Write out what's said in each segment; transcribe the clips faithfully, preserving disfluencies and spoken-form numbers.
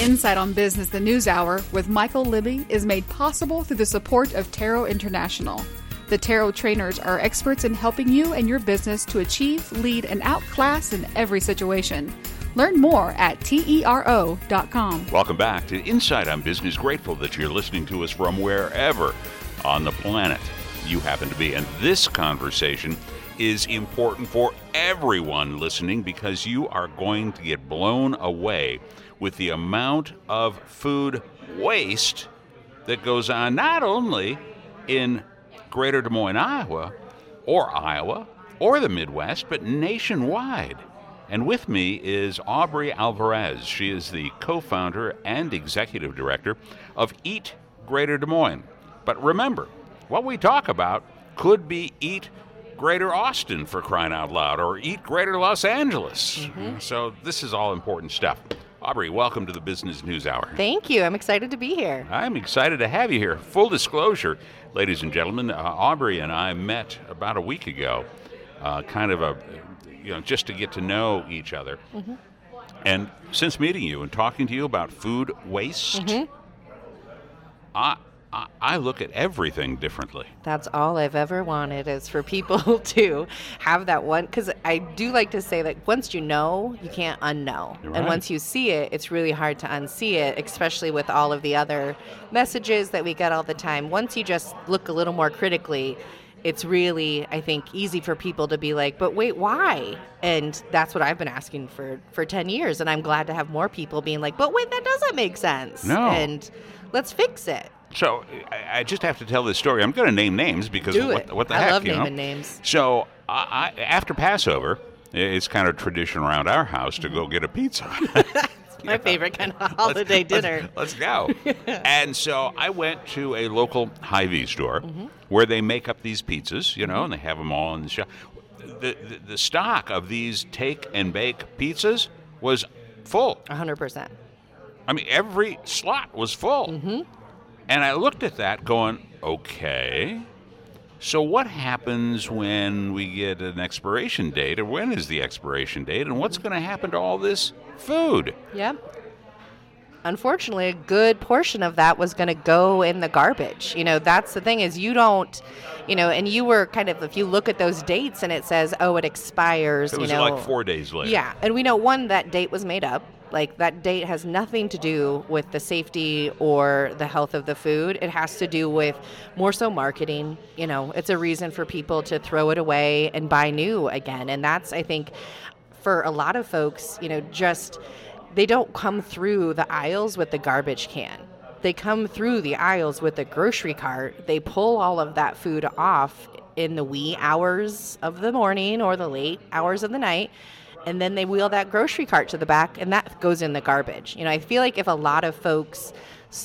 Insight on Business, the News Hour with Michael Libby is made possible through the support of Tarot International. The Tarot trainers are experts in helping you and your business to achieve, lead, and outclass in every situation. Learn more at T E R O dot com. Welcome back to Insight on Business. Grateful that you're listening to us from wherever on the planet you happen to be. And this conversation is important for everyone listening because you are going to get blown away with the amount of food waste that goes on not only in Greater Des Moines, Iowa, or Iowa, or the Midwest, but nationwide. And with me is Aubrey Alvarez. She is the co-founder and executive director of Eat Greater Des Moines. But remember, what we talk about could be Eat Greater Austin, for crying out loud, or Eat Greater Los Angeles. Mm-hmm. So this is all important stuff. Aubrey, welcome to the Business News Hour. Thank you. I'm excited to be here. I'm excited to have you here. Full disclosure, ladies and gentlemen, uh, Aubrey and I met about a week ago, uh, kind of a, you know, just to get to know each other. Mm-hmm. And since meeting you and talking to you about food waste, mm-hmm. I, I I look at everything differently. That's all I've ever wanted is for people to have that one, because I do like to say that once you know, you can't unknow. Right. And once you see it, it's really hard to unsee it, especially with all of the other messages that we get all the time. Once you just look a little more critically, it's really, I think, easy for people to be like, but wait, why? And that's what I've been asking for, for ten years. And I'm glad to have more people being like, but wait, that doesn't make sense. No. And let's fix it. So I, I just have to tell this story. I'm going to name names because Do what, it. what the I heck, love you naming know? names. So I, I, after Passover, it's kind of tradition around our house to go get a pizza. My favorite kind of holiday let's, dinner. Let's, let's go. And so I went to a local Hy-Vee store mm-hmm. where they make up these pizzas, you know, mm-hmm. and they have them all in the shop. The, the, the stock of these take and bake pizzas was full. one hundred percent. I mean, every slot was full. Mm-hmm. And I looked at that going, okay, so what happens when we get an expiration date, or when is the expiration date, and what's going to happen to all this food? Yep. Unfortunately, a good portion of that was going to go in the garbage. You know, that's the thing is you don't, you know, and you were kind of, if you look at those dates and it says, oh, it expires, it was you know. like four days later. Yeah. And we know, one, that date was made up. Like, that date has nothing to do with the safety or the health of the food. It has to do with more so marketing. You know, it's a reason for people to throw it away and buy new again. And that's, I think, for a lot of folks, you know, just, they don't come through the aisles with the garbage can. They come through the aisles with the grocery cart. They pull all of that food off in the wee hours of the morning or the late hours of the night. And then they wheel that grocery cart to the back, and that goes in the garbage. You know, I feel like if a lot of folks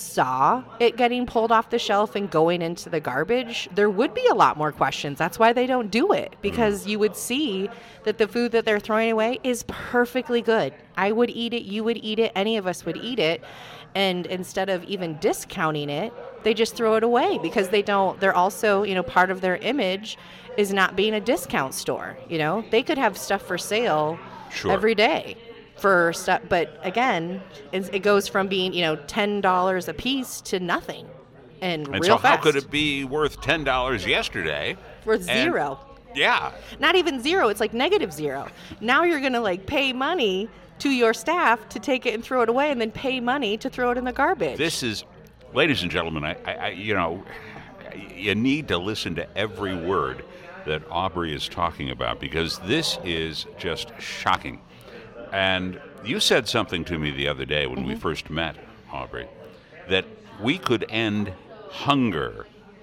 saw it getting pulled off the shelf and going into the garbage, there would be a lot more questions. That's why they don't do it, because you would see that the food that they're throwing away is perfectly good. I would eat it, you would eat it, any of us would eat it. And instead of even discounting it, they just throw it away because they don't, they're also, you know, part of their image is not being a discount store. You know, they could have stuff for sale sure. every day for stuff. But again, it, it goes from being, you know, ten dollars a piece to nothing. And, and real so fast. How could it be worth ten dollars yesterday? Worth zero. And, yeah. Not even zero. It's like negative zero. Now you're going to like pay money to your staff to take it and throw it away, and then pay money to throw it in the garbage. This is, ladies and gentlemen, I, I, I you know, you need to listen to every word that Aubrey is talking about, because this is just shocking. And you said something to me the other day when mm-hmm. we first met, Aubrey, that we could end hunger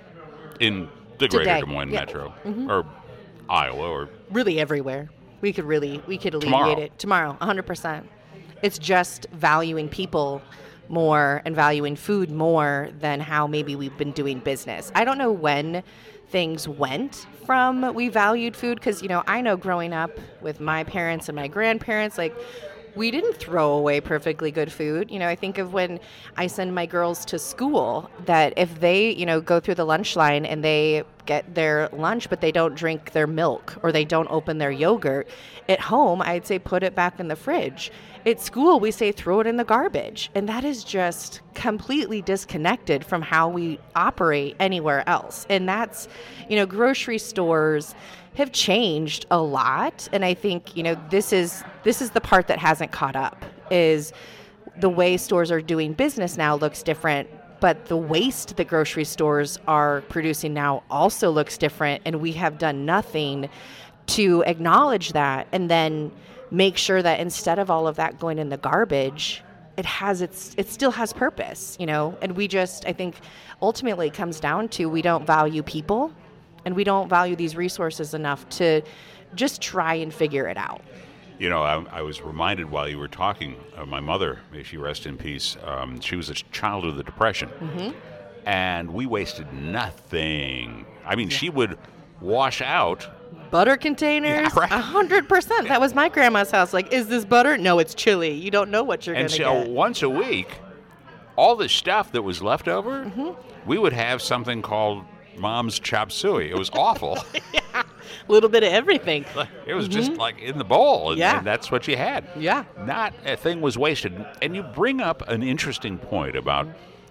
in the Today. Greater Des Moines yeah. Metro, mm-hmm. or Iowa, or really everywhere. We could really, we could alleviate tomorrow. it tomorrow, one hundred percent. It's just valuing people more and valuing food more than how maybe we've been doing business. I don't know when things went from we valued food, because, you know, I know growing up with my parents and my grandparents, like, we didn't throw away perfectly good food. You know, I think of when I send my girls to school, that if they, you know, go through the lunch line and they get their lunch, but they don't drink their milk or they don't open their yogurt, at home, I'd say put it back in the fridge. At school, we say throw it in the garbage. And that is just completely disconnected from how we operate anywhere else. And that's, you know, grocery stores have changed a lot. And I think, you know, this is this is the part that hasn't caught up, is the way stores are doing business now looks different, but the waste that grocery stores are producing now also looks different. And we have done nothing to acknowledge that and then make sure that instead of all of that going in the garbage, it has its it still has purpose, you know. And we just, I think ultimately it comes down to we don't value people and we don't value these resources enough to just try and figure it out. You know, I, I was reminded while you were talking of my mother, may she rest in peace. Um, she was a child of the Depression, mm-hmm. and we wasted nothing. I mean, yeah. she would wash out butter containers, a hundred percent. That was my grandma's house. Like, is this butter? No, it's chili. You don't know what you're going to get. And so once a week, all the stuff that was left over, mm-hmm. we would have something called Mom's chop suey. It was awful. Yeah, a little bit of everything. It was mm-hmm. just like in the bowl, and, yeah. and that's what you had. Yeah. Not a thing was wasted. And you bring up an interesting point about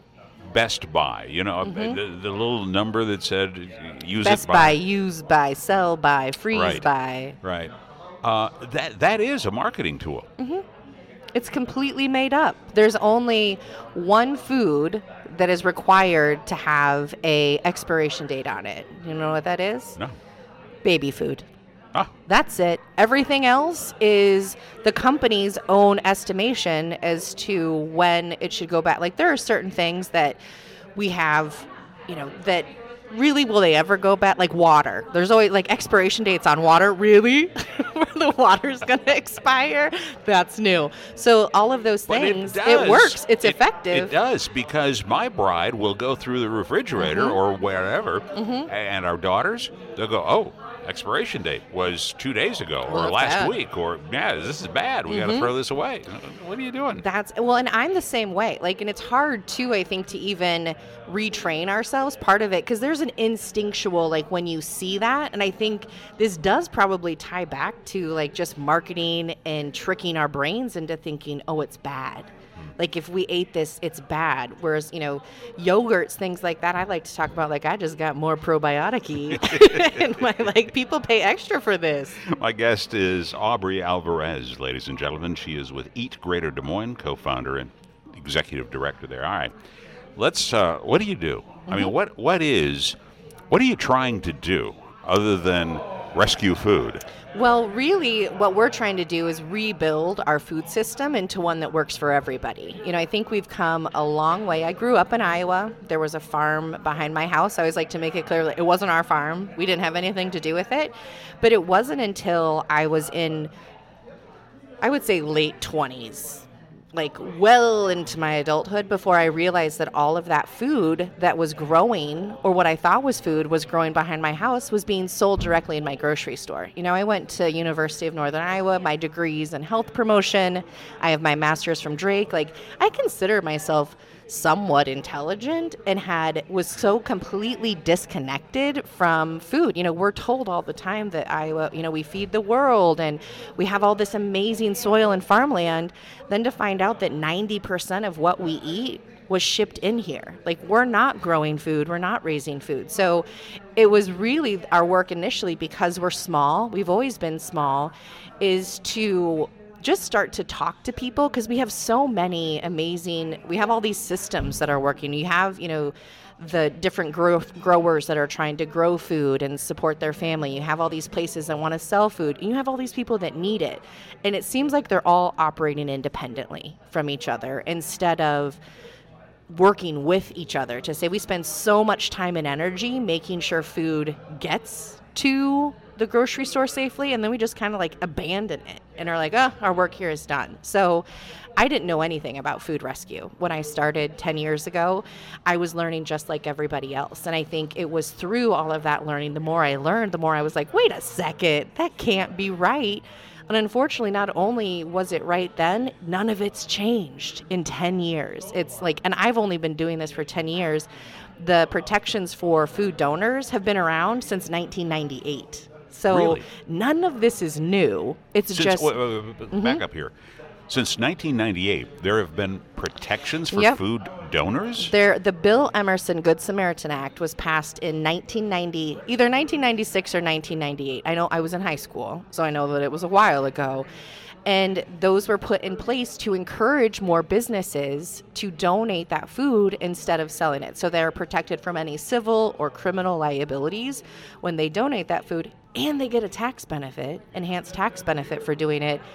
Best Buy, you know, mm-hmm. the, the little number that said use Best it by. Buy, use by, sell by, freeze right. by. Right. Uh, that that is a marketing tool. Mm-hmm. It's completely made up. There's only one food that is required to have a expiration date on it. You know what that is? No. Baby food. Ah. That's it. Everything else is the company's own estimation as to when it should go back. Like, there are certain things that we have, you know, that really will they ever go back? Like water. There's always like expiration dates on water. Really? The water's going to expire? That's new. So all of those things, it, it works. It's it, effective. It does, because my bride will go through the refrigerator mm-hmm. or wherever, mm-hmm. and our daughters, they'll go, oh, expiration date was two days ago well, or last bad. week, or yeah, this is bad. We mm-hmm. got to throw this away. What are you doing? That's well, and I'm the same way. Like, and it's hard too, I think, to even retrain ourselves. Part of it, because there's an instinctual, like when you see that, and I think this does probably tie back to like just marketing and tricking our brains into thinking, oh, it's bad. Like, if we ate this, it's bad. Whereas, you know, yogurts, things like that, I like to talk about, like, I just got more probiotic-y. And my, like, people pay extra for this. My guest is Aubrey Alvarez, ladies and gentlemen. She is with Eat Greater Des Moines, co-founder and executive director there. All right. Let's, uh, what do you do? Mm-hmm. I mean, what what is, what are you trying to do other than rescue food? Well, really, what we're trying to do is rebuild our food system into one that works for everybody. You know, I think we've come a long way. I grew up in Iowa. There was a farm behind my house. I always like to make it clear that it wasn't our farm. We didn't have anything to do with it. But it wasn't until I was in, I would say, late twenties, like well into my adulthood, before I realized that all of that food that was growing, or what I thought was food, was growing behind my house, was being sold directly in my grocery store. You know, I went to University of Northern Iowa, my degrees in health promotion. I have my master's from Drake. Like, I consider myself somewhat intelligent, and had was so completely disconnected from food. You know, we're told all the time that Iowa, you know, we feed the world and we have all this amazing soil and farmland. Then to find out that ninety percent of what we eat was shipped in here. Like, we're not growing food, we're not raising food. So it was really our work initially, because we're small, we've always been small, is to just start to talk to people, because we have so many amazing, we have all these systems that are working. You have, you know, the different grow- growers that are trying to grow food and support their family. You have all these places that want to sell food, and you have all these people that need it. And it seems like they're all operating independently from each other, instead of working with each other to say, we spend so much time and energy making sure food gets to the grocery store safely, and then we just kind of like abandon it and are like, oh, our work here is done. So I didn't know anything about food rescue. When I started ten years ago, I was learning just like everybody else. And I think it was through all of that learning, the more I learned, the more I was like, wait a second, that can't be right. And unfortunately, not only was it right then, none of it's changed in ten years. It's like, and I've only been doing this for ten years. The protections for food donors have been around since nineteen ninety-eight. So Really? none of this is new. It's Since, just, wait, wait, wait, wait, back up here. Since nineteen ninety-eight, there have been protections for Yep. food donors? There, the Bill Emerson Good Samaritan Act was passed in nineteen ninety, either nineteen ninety-six or nineteen ninety-eight. I know I was in high school, so I know that it was a while ago. And those were put in place to encourage more businesses to donate that food instead of selling it. So they're protected from any civil or criminal liabilities when they donate that food, and they get a tax benefit, enhanced tax benefit for doing it.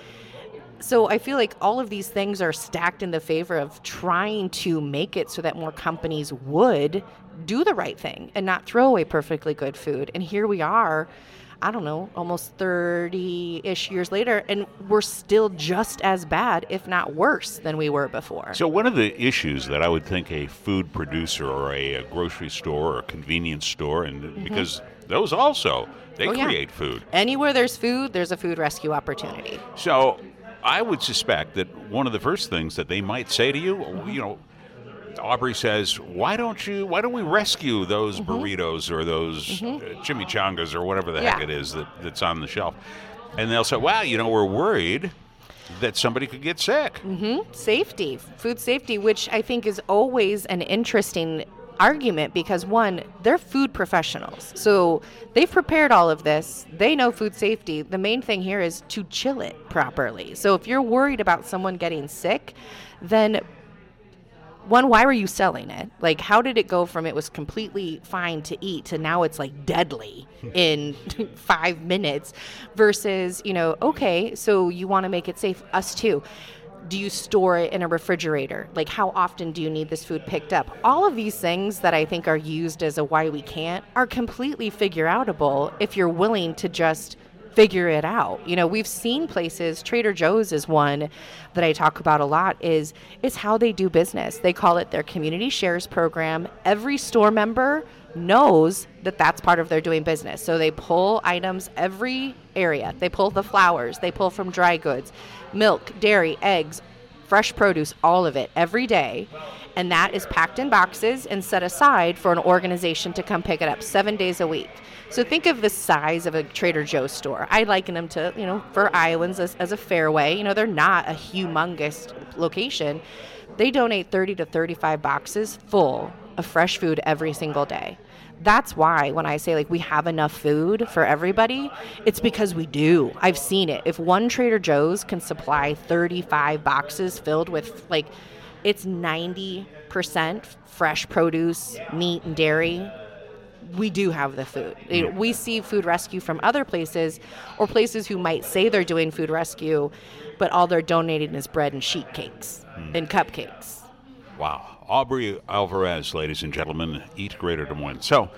So I feel like all of these things are stacked in the favor of trying to make it so that more companies would do the right thing and not throw away perfectly good food. And here we are, I don't know, almost thirty-ish years later, and we're still just as bad, if not worse, than we were before. So one of the issues that I would think a food producer or a, a grocery store or a convenience store, and mm-hmm. because those also, they oh, create yeah. food. Anywhere there's food, there's a food rescue opportunity. So I would suspect that one of the first things that they might say to you, Mm-hmm. you know, Aubrey says, why don't you, why don't we rescue those mm-hmm. burritos or those mm-hmm. uh, chimichangas or whatever the yeah. heck it is that, that's on the shelf? And they'll say, well, you know, we're worried that somebody could get sick. Mm-hmm. Safety, food safety, which I think is always an interesting argument because, one, they're food professionals. So they've prepared all of this. They know food safety. The main thing here is to chill it properly. So if you're worried about someone getting sick, then one, why were you selling it? Like, how did it go from it was completely fine to eat to now it's like deadly in five minutes versus, you know, okay, so you want to make it safe. Us too. Do you store it in a refrigerator? Like, how often do you need this food picked up? All of these things that I think are used as a why we can't are completely figure outable if you're willing to just figure it out. You know, we've seen places, Trader Joe's is one that I talk about a lot, is it's how they do business. They call it their community shares program. Every store member knows that that's part of their doing business. So they pull items every area. They pull the flowers, they pull from dry goods, milk, dairy, eggs, fresh produce, all of it every day. And that is packed in boxes and set aside for an organization to come pick it up seven days a week. So think of the size of a Trader Joe's store. I liken them to, you know, for Iowans as, as a Fairway. You know, they're not a humongous location. They donate thirty to thirty-five boxes full of fresh food every single day. That's why when I say, like, we have enough food for everybody, it's because we do. I've seen it. If one Trader Joe's can supply thirty-five boxes filled with, like, it's ninety percent fresh produce, meat, and dairy, we do have the food. You know, we see food rescue from other places or places who might say they're doing food rescue, but all they're donating is bread and sheet cakes mm. and cupcakes. Wow. Aubrey Alvarez, ladies and gentlemen, Eat Greater Des Moines. So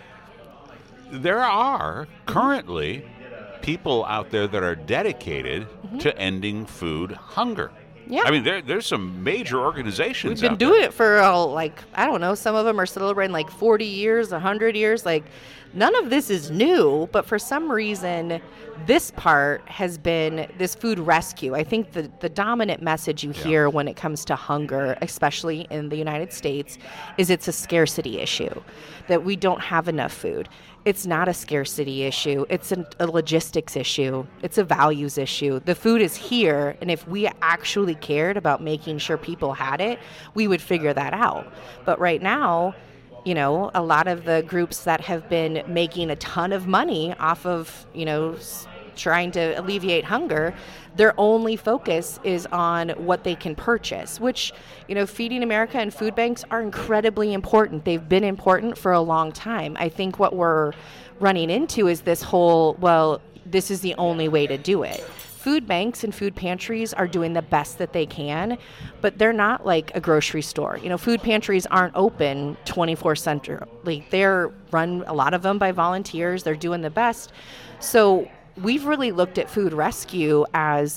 there are currently people out there that are dedicated mm-hmm. to ending food hunger. Yeah. I mean, there, there's some major organizations We've been out doing there. it for, uh, like, I don't know, some of them are celebrating like forty years, one hundred years. Like, none of this is new, but for some reason, this part has been this food rescue. I think the, the dominant message you hear yeah. when it comes to hunger, especially in the United States, is it's a scarcity issue, that we don't have enough food. It's not a scarcity issue. It's an, a logistics issue. It's a values issue. The food is here, and if we actually cared about making sure people had it, we would figure that out. But right now, you know, a lot of the groups that have been making a ton of money off of, you know, s- trying to alleviate hunger, their only focus is on what they can purchase, which, you know, Feeding America and food banks are incredibly important. They've been important for a long time. I think what we're running into is this whole, well, this is the only way to do it. Food banks and food pantries are doing the best that they can, but they're not like a grocery store. You know, food pantries aren't open twenty-four seven. Like, they're run, a lot of them by volunteers. They're doing the best. So we've really looked at food rescue as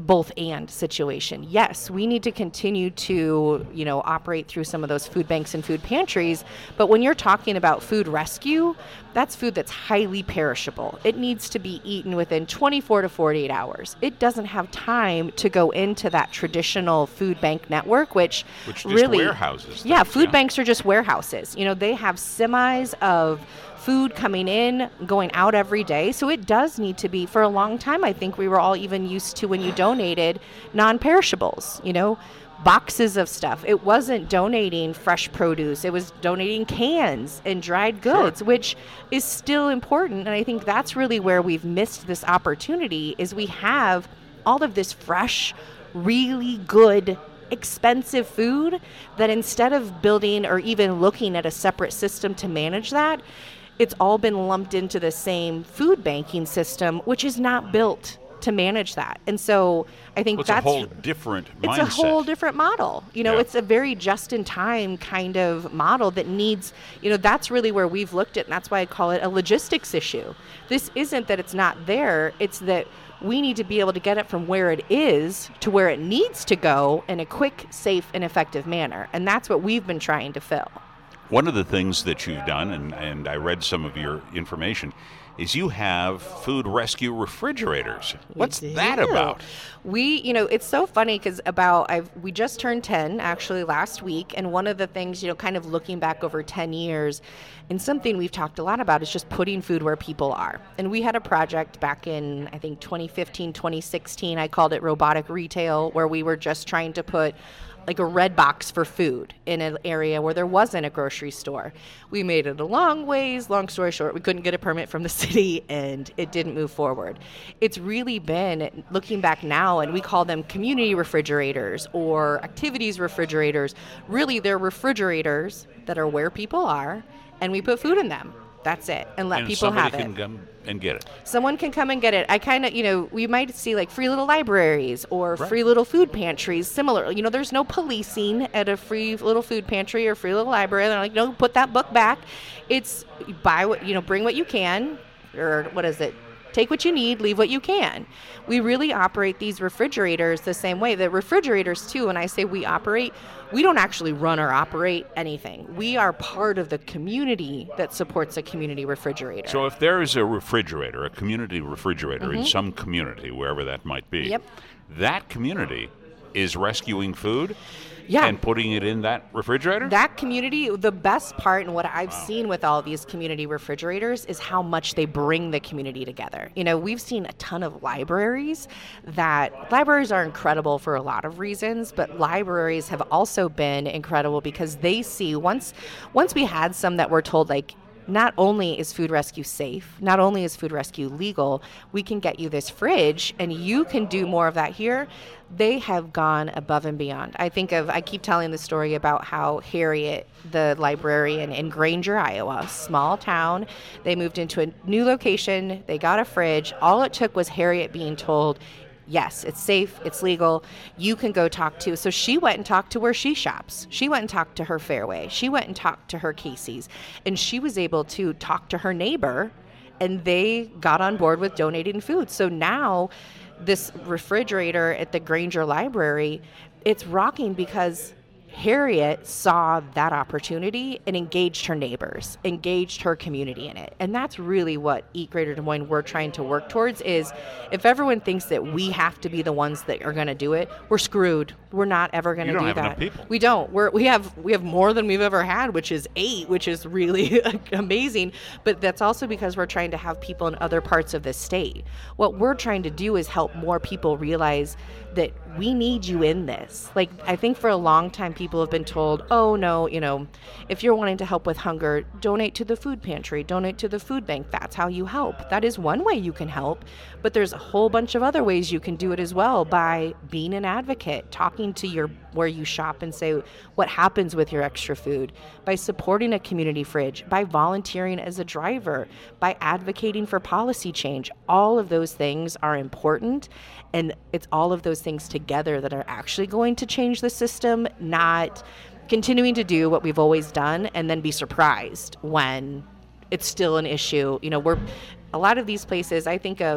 a both and situation. Yes, we need to continue to, you know, operate through some of those food banks and food pantries, but when you're talking about food rescue, that's food that's highly perishable. It needs to be eaten within twenty-four to forty-eight hours. It doesn't have time to go into that traditional food bank network, which, which really, just warehouses. Yeah, things, food yeah. banks are just warehouses. You know, they have semis of food coming in, going out every day. So it does need to be, for a long time, I think we were all even used to, when you donated, non-perishables, you know, boxes of stuff. It wasn't donating fresh produce. It was donating cans and dried goods, Sure. which is still important. And I think that's really where we've missed this opportunity, is we have all of this fresh, really good, expensive food that instead of building or even looking at a separate system to manage that, it's all been lumped into the same food banking system, which is not built to manage that. And so I think well, it's that's a whole different it's mindset. a whole different model. You know, Yeah. it's a very just-in-time kind of model that needs, you know, that's really where we've looked at, and that's why I call it a logistics issue. This isn't that it's not there, it's that we need to be able to get it from where it is to where it needs to go in a quick, safe, and effective manner. And that's what we've been trying to fill. One of the things that you've done, and, and I read some of your information, is you have food rescue refrigerators. What's that do. about? We, you know, it's so funny because about, I've, we just turned ten actually last week. And one of the things, you know, kind of looking back over ten years, and something we've talked a lot about is just putting food where people are. And we had a project back in, I think, twenty fifteen, twenty sixteen. I called it Robotic Retail, where we were just trying to put like a red box for food in an area where there wasn't a grocery store. We made it a long ways, long story short, we couldn't get a permit from the city and it didn't move forward. It's really been, looking back now, and we call them community refrigerators or activities refrigerators. Really, they're refrigerators that are where people are, and we put food in them. That's it. And let and people have it. somebody can come and get it. Someone can come and get it. I kind of, you know, we might see like free little libraries or Right. free little food pantries, similar. You know, there's no policing at a free little food pantry or free little library. They're like, no, put that book back. It's buy what, you know, bring what you can, or what is it? Take what you need, leave what you can. We really operate these refrigerators the same way. The refrigerators, too, when I say we operate, we don't actually run or operate anything. We are part of the community that supports a community refrigerator. So if there is a refrigerator, a community refrigerator in some community, wherever that might be, Yep. that community is rescuing food Yeah. and putting it in that refrigerator? That community, the best part and what I've seen with all these community refrigerators is how much they bring the community together. You know, we've seen a ton of libraries that, libraries are incredible for a lot of reasons, but libraries have also been incredible because they see, once, once we had some that were told, like, not only is food rescue safe, not only is food rescue legal, we can get you this fridge and you can do more of that here. They have gone above and beyond. I think of, I keep telling the story about how Harriet, the librarian in Granger, Iowa, small town, they moved into a new location, they got a fridge. All it took was Harriet being told, yes, it's safe, it's legal, you can go talk to. So she went and talked to where she shops. She went and talked to her Fairway. She went and talked to her Casey's. And she was able to talk to her neighbor, and they got on board with donating food. So now this refrigerator at the Granger Library, it's rocking because Harriet saw that opportunity and engaged her neighbors, engaged her community in it. And that's really what Eat Greater Des Moines we're trying to work towards is if everyone thinks that we have to be the ones that are going to do it, we're screwed. We're not ever going to You do don't have that. enough people. We don't. We're, we have we have more than we've ever had, which is eight, which is really amazing. But that's also because we're trying to have people in other parts of the state. What we're trying to do is help more people realize that we need you in this. Like, I think for a long time, people have been told, oh, no, you know, if you're wanting to help with hunger, donate to the food pantry, donate to the food bank. That's how you help. That is one way you can help. But there's a whole bunch of other ways you can do it as well by being an advocate, talking to your where you shop and say what happens with your extra food, by supporting a community fridge, by volunteering as a driver, by advocating for policy change. All of those things are important, and it's all of those things together that are actually going to change the system, not continuing to do what we've always done and then be surprised when it's still an issue. You know, we're a lot of these places, I think of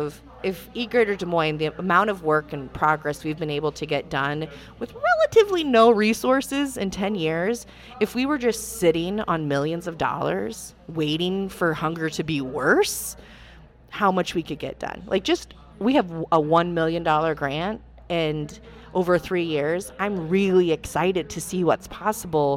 if Eat Greater Des Moines, the amount of work and progress we've been able to get done with relatively no resources in ten years, if we were just sitting on millions of dollars waiting for hunger to be worse, how much we could get done. Like just, we have a one million dollars grant, and over three years, I'm really excited to see what's possible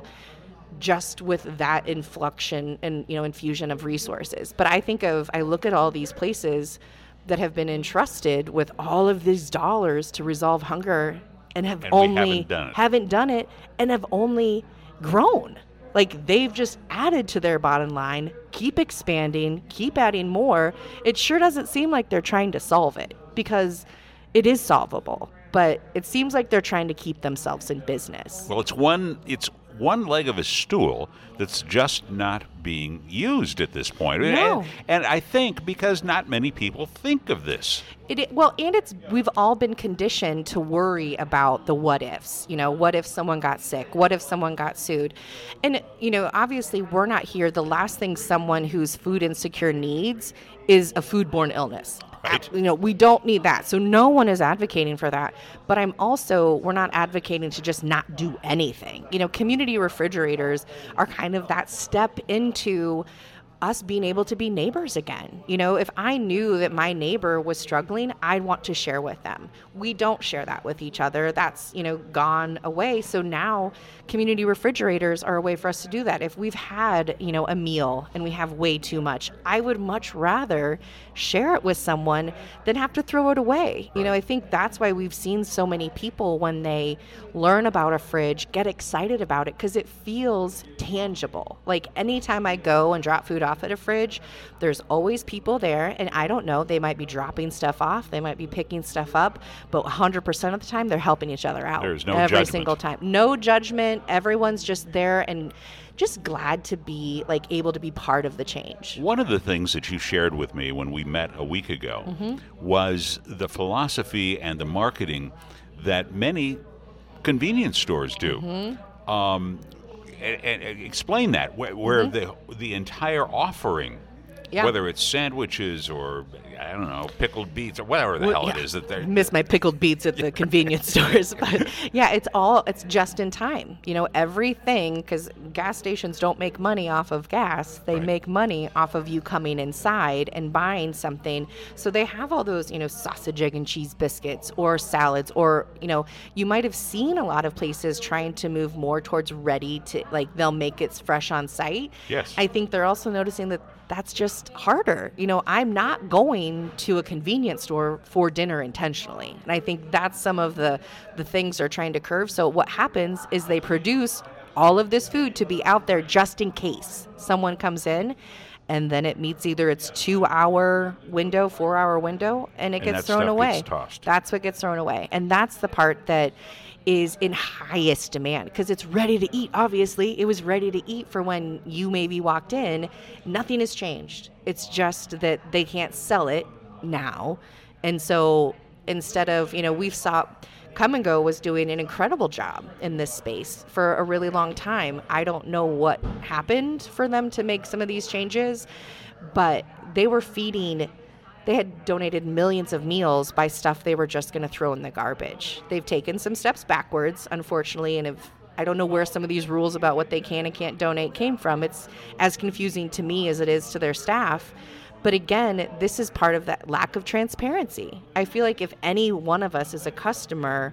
just with that inflection and, you know, infusion of resources. But I think of, I look at all these places that have been entrusted with all of these dollars to resolve hunger and have and only haven't done, haven't done it and have only grown. Like they've just added to their bottom line, keep expanding, keep adding more. It sure doesn't seem like they're trying to solve it, because it is solvable, but it seems like they're trying to keep themselves in business. Well, it's one it's one leg of a stool that's just not being used at this point. No. And, and I think because not many people think of this. It, it well, and it's we've all been conditioned to worry about the what ifs. You know, what if someone got sick? What if someone got sued? And you know, obviously, we're not here. The last thing someone who's food insecure needs is a foodborne illness. Right. You know, we don't need that. So no one is advocating for that. But I'm also, we're not advocating to just not do anything. You know, community refrigerators are kind of that step into us being able to be neighbors again. You know, if I knew that my neighbor was struggling, I'd want to share with them. We don't share that with each other. That's, you know, gone away. So now community refrigerators are a way for us to do that. If we've had, you know, a meal and we have way too much, I would much rather share it with someone than have to throw it away. You know, I think that's why we've seen so many people, when they learn about a fridge, get excited about it, because it feels tangible. Like anytime I go and drop food off at a fridge, there's always people there, and I don't know, they might be dropping stuff off, they might be picking stuff up, but one hundred percent of the time they're helping each other out. There's no every judgment. single time. No judgment. Everyone's just there and just glad to be like able to be part of the change. One of the things that you shared with me when we met a week ago Mm-hmm. was the philosophy and the marketing that many convenience stores do. Mm-hmm. Um, and, and explain that, where, where Mm-hmm. the the entire offering, Yeah. whether it's sandwiches or, I don't know, pickled beets or whatever the Well, hell yeah. it is that they're. Miss my pickled beets at the convenience stores, but yeah, it's all it's just in time. You know, everything, because gas stations don't make money off of gas; they Right. make money off of you coming inside and buying something. So they have all those, you know, sausage, egg, and cheese biscuits or salads, or you know, you might have seen a lot of places trying to move more towards ready to, like they'll make it fresh on site. Yes. I think they're also noticing that that's just harder. You know, I'm not going to a convenience store for dinner intentionally. And I think that's some of the, the things they're trying to curve. So what happens is they produce all of this food to be out there just in case someone comes in, and then it meets either its two-hour window, four-hour window, and it And gets that thrown stuff away. gets tossed. That's what gets thrown away. And that's the part that is in highest demand, because it's ready to eat. Obviously, it was ready to eat for when you maybe walked in. Nothing has changed. It's just that they can't sell it now. And so instead of, you know, we've saw Come and Go was doing an incredible job in this space for a really long time. I don't know what happened for them to make some of these changes, but they were feeding They had donated millions of meals by stuff they were just going to throw in the garbage. They've taken some steps backwards, unfortunately, and have, I don't know where some of these rules about what they can and can't donate came from. It's as confusing to me as it is to their staff. But again, this is part of that lack of transparency. I feel like if any one of us as a customer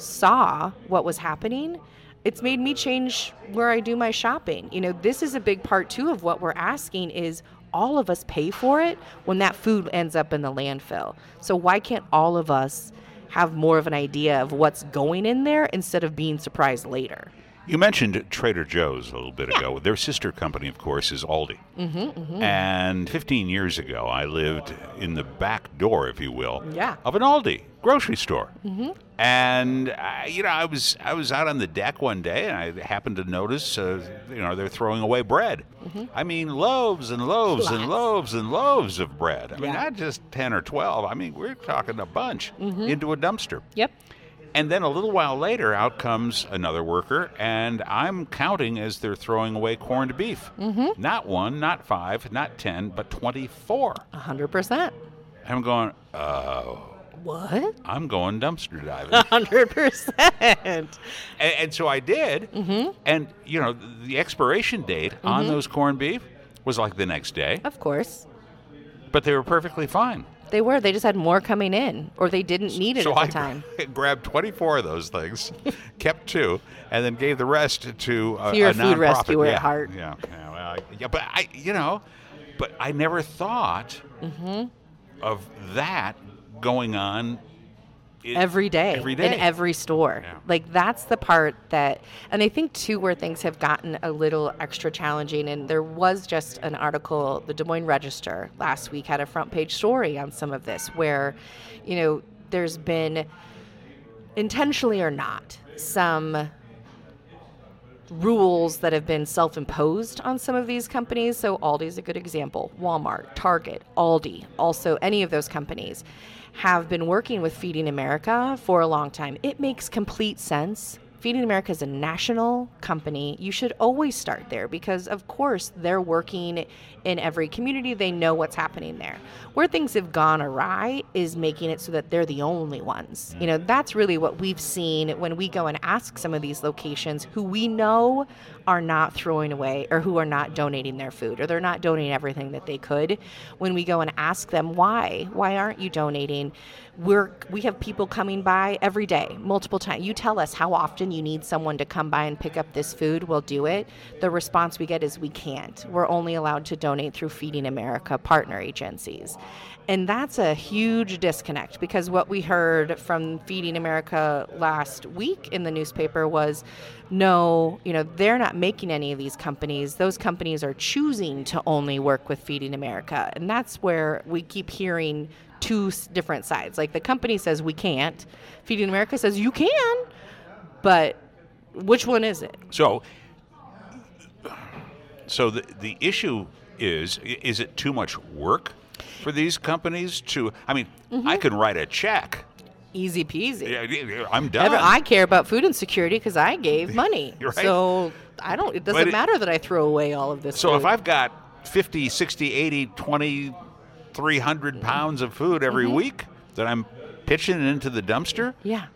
saw what was happening, it's made me change where I do my shopping. You know, this is a big part too of what we're asking is, all of us pay for it when that food ends up in the landfill. So why can't all of us have more of an idea of what's going in there instead of being surprised later? You mentioned Trader Joe's a little bit ago. Their sister company, of course, is Aldi. Mm-hmm, mm-hmm. And fifteen years ago, I lived in the back door, if you will, Yeah. of an Aldi grocery store. Mm-hmm. And I, you know, I was I was out on the deck one day, and I happened to notice, uh, you know, they're throwing away bread. Mm-hmm. I mean, loaves and loaves and Lots. loaves and loaves of bread. I mean, Yeah. not just ten or twelve. I mean, we're talking a bunch Mm-hmm. into a dumpster. Yep. And then a little while later, out comes another worker, and I'm counting as they're throwing away corned beef. Mm-hmm. Not one, not five, not ten, but twenty-four. one hundred percent. I'm going, oh. What? I'm going dumpster diving. one hundred percent. And, and so I did. Mm-hmm. And, you know, the expiration date mm-hmm. on those corned beef was like the next day. Of course. But they were perfectly fine. They were. They just had more coming in, or they didn't need it so at the I time. So I grabbed twenty-four of those things, kept two, and then gave the rest to a, so you're a a food nonprofit. rescuer yeah, at heart. Yeah, yeah, well, I, yeah, but I, you know, but I never thought mm-hmm. of that going on in, every day, every day, in every store. Yeah. Like that's the part that, and I think too, where things have gotten a little extra challenging. And there was just an article, the Des Moines Register last week had a front page story on some of this, where, you know, there's been, intentionally or not, some rules that have been self-imposed on some of these companies. So Aldi's a good example. Walmart, Target, Aldi, also any of those companies have been working with Feeding America for a long time. It makes complete sense. Feeding America is a national company. You should always start there because, of course, they're working in every community. They know what's happening there. Where things have gone awry is making it so that they're the only ones. You know, that's really what we've seen when we go and ask some of these locations who we know are not throwing away or who are not donating their food or they're not donating everything that they could. When we go and ask them why, why aren't you donating? We're, we have people coming by every day, multiple times. You tell us how often you need someone to come by and pick up this food, we'll do it. The response we get is we can't. We're only allowed to donate through Feeding America partner agencies. And that's a huge disconnect because what we heard from Feeding America last week in the newspaper was, no, you know, they're not making any of these companies. Those companies are choosing to only work with Feeding America. And that's where we keep hearing two different sides. Like the company says we can't. Feeding America says you can. But which one is it? So, so the the issue is, is it too much work for these companies to, I mean, mm-hmm. I can write a check. Easy peasy. I'm done. Ever, I care about food insecurity because I gave money. Right. So I don't, it doesn't it, matter that I throw away all of this So food. if I've got fifty, sixty, eighty, twenty, three hundred pounds of food every mm-hmm. week that I'm pitching into the dumpster, yeah.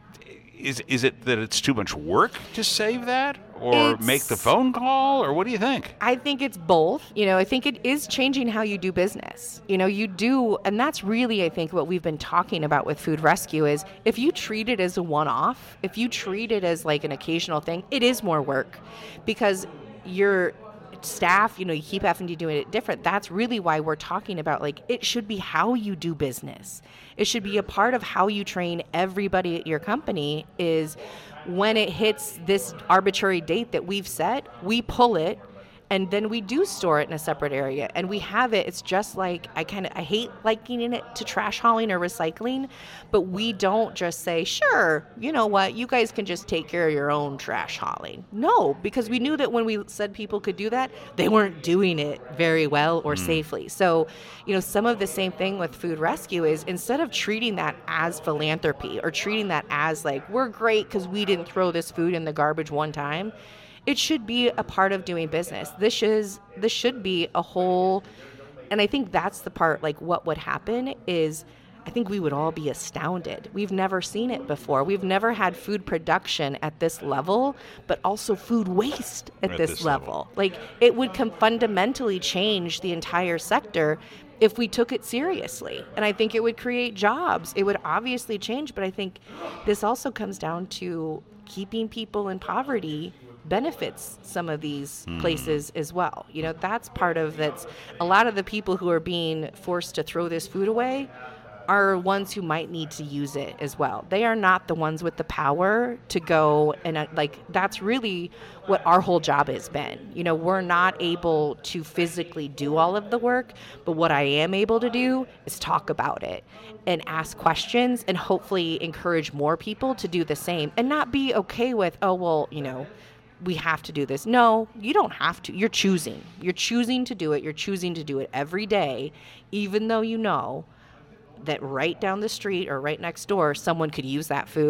Is is it that it's too much work to save that, or it's, make the phone call, or what do you think? I think it's both. You know, I think it is changing how you do business. You know, you do, and that's really, I think, what we've been talking about with Food Rescue is if you treat it as a one-off, if you treat it as like an occasional thing, it is more work because you're staff, you know, you keep having to do it different. That's really why we're talking about, like, it should be how you do business. It should be a part of how you train everybody at your company is when it hits this arbitrary date that we've set, we pull it and then we do store it in a separate area and we have it. It's just like, I kind of, I hate likening it to trash hauling or recycling, but we don't just say, sure, you know what, you guys can just take care of your own trash hauling. No, because we knew that when we said people could do that, they weren't doing it very well or mm. safely. So, you know, some of the same thing with Food Rescue is instead of treating that as philanthropy or treating that as like, we're great because we didn't throw this food in the garbage one time, it should be a part of doing business. This is this should be a whole, and I think that's the part, like what would happen is I think we would all be astounded. We've never seen it before. We've never had food production at this level, but also food waste at, at this, this level. level. Like it would com- fundamentally change the entire sector if we took it seriously. And I think it would create jobs. It would obviously change, but I think this also comes down to keeping people in poverty benefits some of these mm. places as well. You know, that's part of that's a lot of the people who are being forced to throw this food away are ones who might need to use it as well. They are not the ones with the power to go and uh, like that's really what our whole job has been. You know, we're not able to physically do all of the work, but what I am able to do is talk about it and ask questions and hopefully encourage more people to do the same and not be okay with, oh, well, you know, we have to do this. No, you don't have to. You're choosing. You're choosing to do it. You're choosing to do it every day, even though you know that right down the street or right next door, someone could use that food.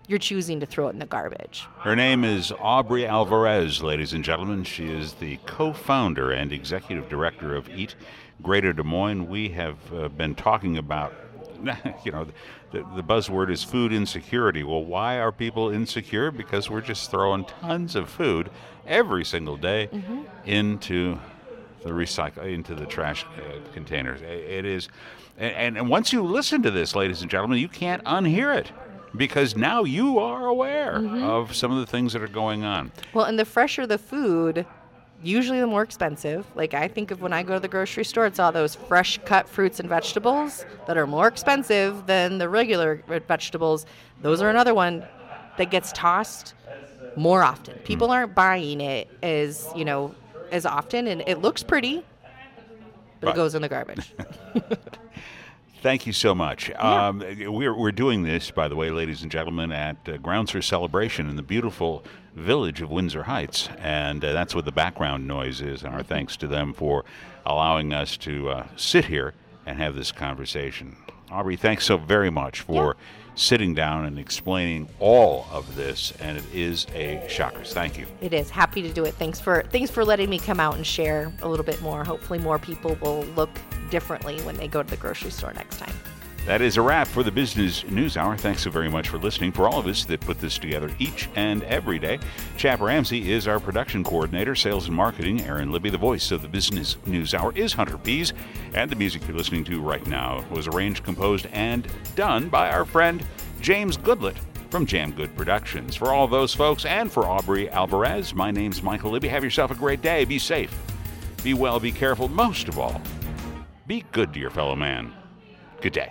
you're choosing to throw it in the garbage. Her name is Aubrey Alvarez, ladies and gentlemen. She is the co-founder and executive director of Eat Greater Des Moines. We have uh, been talking about, you know, the, the buzzword is food insecurity. Well, why are people insecure? Because we're just throwing tons of food every single day mm-hmm. into the recycle, into the trash uh, containers. It is, and, and once you listen to this, ladies and gentlemen, you can't unhear it. Because now you are aware mm-hmm. of some of the things that are going on. Well, and the fresher the food, usually the more expensive. Like I think of when I go to the grocery store, it's all those fresh cut fruits and vegetables that are more expensive than the regular vegetables. Those are another one that gets tossed more often. People mm. aren't buying it as, you know, as often, and it looks pretty, but, but. it goes in the garbage. Thank you so much. Yeah. Um, we're, we're doing this, by the way, ladies and gentlemen, at uh, Grounds for Celebration in the beautiful village of Windsor Heights. And uh, that's what the background noise is. And our thanks to them for allowing us to uh, sit here and have this conversation. Aubrey, thanks so very much for yeah. sitting down and explaining all of this. And it is a shocker. Thank you. It is. Happy to do it. Thanks for thanks for letting me come out and share a little bit more. Hopefully more people will look differently when they go to the grocery store next time. That is a wrap for the Business News Hour. Thanks so very much for listening. For all of us that put this together each and every day, Chap Ramsey is our production coordinator, sales and marketing. Aaron Libby, the voice of the Business News Hour, is Hunter Pease. And the music you're listening to right now was arranged, composed, and done by our friend James Goodlett from Jam Good Productions. For all those folks and for Aubrey Alvarez, my name's Michael Libby. Have yourself a great day. Be safe. Be well. Be careful. Most of all, be good to your fellow man. Good day.